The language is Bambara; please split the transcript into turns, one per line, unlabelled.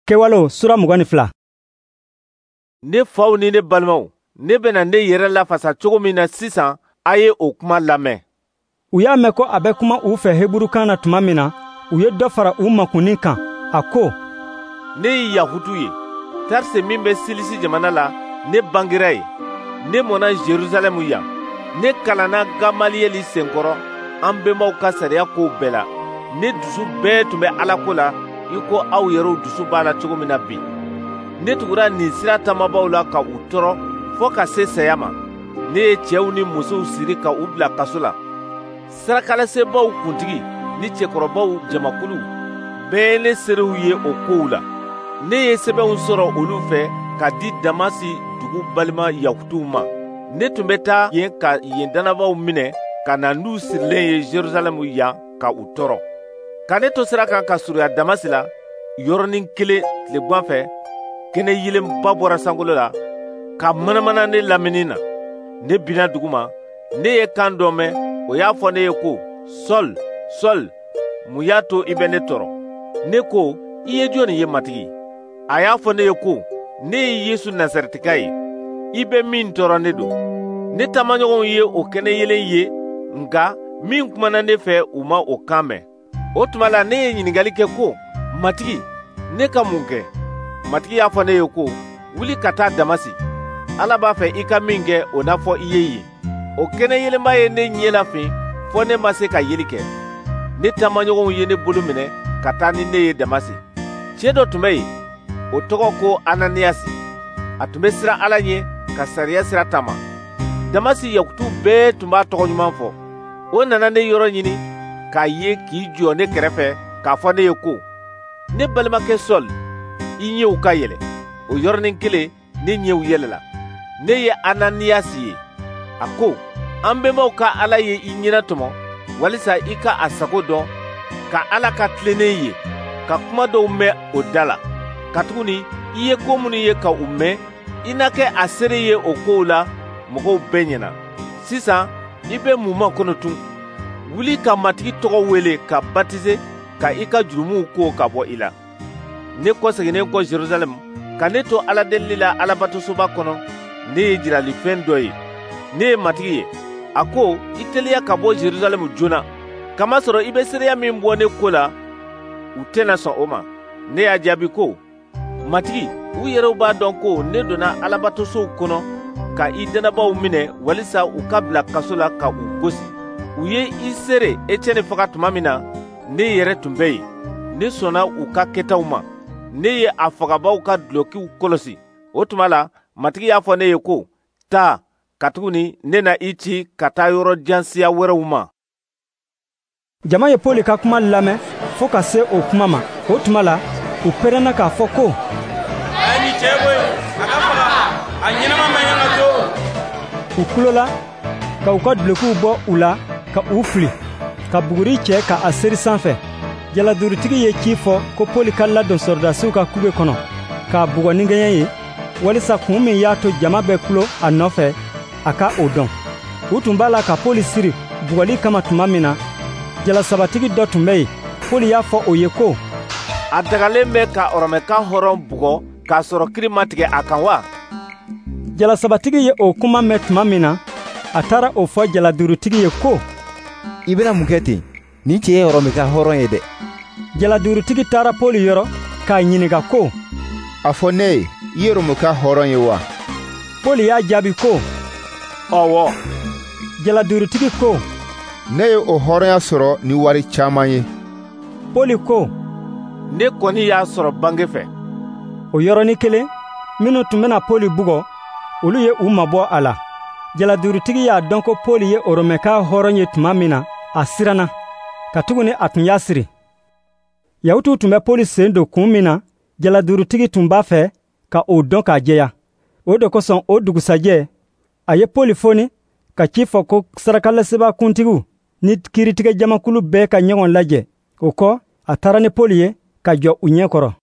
Kewalo sura 22.
Ne faw ni ne balimaw, ne bena ne yɛrɛ lafasa cogo min na sisan, a ye o kuma lamɛn.
U y'a mɛn ko a bɛ kuma u fɛ Hebrukan na tuma min na, u ye dɔ fara u makunin kan. A ko,
ne ye Yahudu ye, Tarse min bɛ Silisi jamana la, ne bangera ye. Ne mɔna Jerusalɛmu yan. Ne kalanna Gamaliyeli senkɔrɔ, an bɛnbaw ka sariya kow bɛɛ la. Ne dusu bɛɛ tun bɛ Alako la, i ko aw yɛrɛw dusu b'a la cogo min na bi. Ne tugura nin sira tamabaw la ka u tɔɔrɔ fɔ ka se saya ma. Ne ye cɛw ni musow siri ka u bila kaso la. Sarakalasebaaw kuntigi ni cɛkɔrɔbaw jamakulu bɛɛ ye ne serew ye o kow la. Ne ye sɛbɛnw sɔrɔ olu fɛ ka di Damasi dugu balima Yahuduw ma. Ne tun bɛ taa yen ka yen danabaw minɛ ka na n'u sirilen ye Jerusalɛmu yan ka u tɔɔrɔ. Ka ne to sira kan ka surunya Damasi la, yɔrɔnin kelen tilegan fɛ, kɛnɛ yelenba bɔra sankolo la, ka manamana ne lamini na. Ne binna dugu ma, ne ye kan dɔ mɛn, o y'a fɔ ne ye ko, Sɔl, Sɔl, mun y'a to i bɛ ne tɔɔrɔ? Ne ko, i ye jɔnni ye matigi? A y'a fɔ ne ye ko, ne ye Yesu Nasarɛtika ye. I bɛ min tɔɔrɔ ne don. Ne taamaɲɔgɔnw ye o kɛnɛ yelen ye, nka min kumana ne fɛ u ma o kan mɛn. O tuma la ne ye ɲininkali kɛ ko, matigi, ne ka mun kɛ? Matigi y'a fɔ ne ye ko, wuli ka taa Damasi. Ala b'a fɛ i ka min kɛ o n'a fɔ i ye yen. O kɛnɛ yelenba ye ne ɲɛ lafin fɔ ne ma se ka yeli kɛ. Ne taamaɲɔgɔnw ye ne bolo minɛ ka taa ni ne ye Damasi. Cɛ dɔ tun bɛ yen, o tɔgɔ ko Ananiyasi. A tun bɛ siran Ala ɲɛ ka sariya sira taama. Damasi Yahudu bɛɛ tun b'a tɔgɔ ɲuman fɔ. O nana ne yɔrɔ ɲini k'a ye k'i jɔ ne kɛrɛfɛ k'a fɔ ne ye ko, ne balimakɛ Sɔl, i ɲɛw ka yɛlɛ. O yɔrɔnin kelen ne ɲɛw yɛlɛla. Ne ye Ananiyasi ye. A ko, an bɛnbaw ka Ala ye i ɲɛna tɔmɔ, walisa i ka a sago dɔn, ka Ala ka tilennen ye, ka kuma dɔw mɛn o da la. Katuguni i ye ko minnu ye ka u mɛn, i na kɛ a seere ye o kow la mɔgɔw bɛɛ ɲɛna. Sisan i bɛ mun ma kɔnɔ tun? Wuli ka matigi tɔgɔ wele ka baptiser ka i ka jurumuw ko ka bɔ i la. Ne kɔseginnen kɔ Jerusalɛmu, ka ne to Ala deli la Alabatosoba kɔnɔ, ne ye jiralifɛn dɔ ye. Ne ye matigi ye. A ko, i teliya ka bɔ Jerusalɛmu joona, kamasɔrɔ i bɛ seereya min bɔ ne ko la, u tɛna sɔn o ma. Ne y'a jaabi ko, matigi, u yɛrɛw b'a dɔn ko ne donna Alabatosow kɔnɔ ka i danabaw minɛ walisa u ka bila kaso la ka u gosi. U ye i seere Etienne faga tuma min na, ne yɛrɛ tun bɛ yen. Ne sɔnna u ka kɛtaw ma. Ne ye a fagabaw ka dulokiw kɔlɔsi. O tuma la, matigi y'a fɔ ne ye ko, taa, katuguni ne na i ci ka taa yɔrɔ jansiya wɛrɛw ma.
Jama ye Pɔli ka kuma lamɛn fo ka se o kuma ma. O tuma la, u pɛrɛnna k'a fɔ ko,
a ye nin cɛ bɔ yen, a ka faga, a ɲɛnama man ɲan ka to.
U kulola, ka u ka dulokiw bɔ u la, ka u fili, ka buguri cɛ ka a seri sanfɛ. Jaladurutigi ye ci fɔ ko Pɔli ka ladon sɔrɔdasiw ka kube kɔnɔ, k'a bugɔ ni gɛɲɛ ye, walisa kun min y'a to jama bɛ kulo a nɔfɛ, a ka o dɔn. U tun b'a la ka Pɔli siri bugɔli kama tuma min na, jalasabatigi dɔ tun bɛ yen. Pɔli y'a fɔ o ye ko,
a dagalen bɛ ka Ɔrɔmɛkan hɔrɔn bugɔ k'a sɔrɔ kiri ma tigɛ a kan wa?
Jalasabatigi ye o kuma mɛn tuma min na, a taara o fɔ jaladurutigi ye ko,
i bɛna mun kɛ ten? Nin cɛ ye Ɔrɔmɛkan hɔrɔn ye dɛ.
Jaladurutigi taara Pɔli yɔrɔ k'a ɲininka ko,
a fɔ ne ye, i ye Rɔmɛkan hɔrɔn ye wa?
Pɔli y'a jaabi ko,
ɔwɔ.
Jaladurutigi ko,
ne ye o hɔrɔnya sɔrɔ ni wari caman ye.
Pɔli ko,
ne kɔni y'a sɔrɔ bange fɛ.
o yɔrɔnin kelen, minnu tun bɛna Pɔli bugɔ, olu ye u mabɔ a la. Jaladurutigi y'a dɔn ko Pɔli ye Rɔmɛkan hɔrɔn ye tuma min na, a siranna. Katuguni a tun y'a siri. Yahudiw tun bɛ Pɔli sen don kun min na, jaladurutigi tun b'a fɛ ka o dɔn k'a jɛya. O de kosɔn o dugusajɛ, a ye Pɔli foni ka ci fɔ ko sarakalaseba kuntigiw ni kiiritigɛ jamakulu bɛɛ ka ɲɔgɔn lajɛ. O kɔ, a taara ni Pɔli ye ka jɔ u ɲɛ kɔrɔ.